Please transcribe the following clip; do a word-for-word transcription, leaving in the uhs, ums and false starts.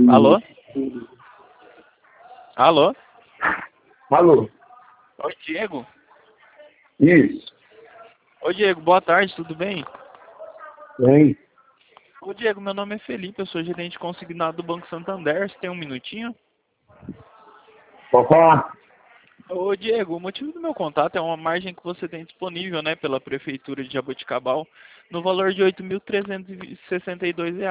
Alô? Alô? Alô? Oi, Diego? Isso. Oi, Diego, boa tarde, tudo bem? Bem. Ô, Diego, meu nome é Felipe, eu sou gerente consignado do Banco Santander, você tem um minutinho? Pode falar? Ô, Diego, o motivo do meu contato é uma margem que você tem disponível, né, pela Prefeitura de Jaboticabal, no valor de oito mil trezentos e sessenta e dois reais.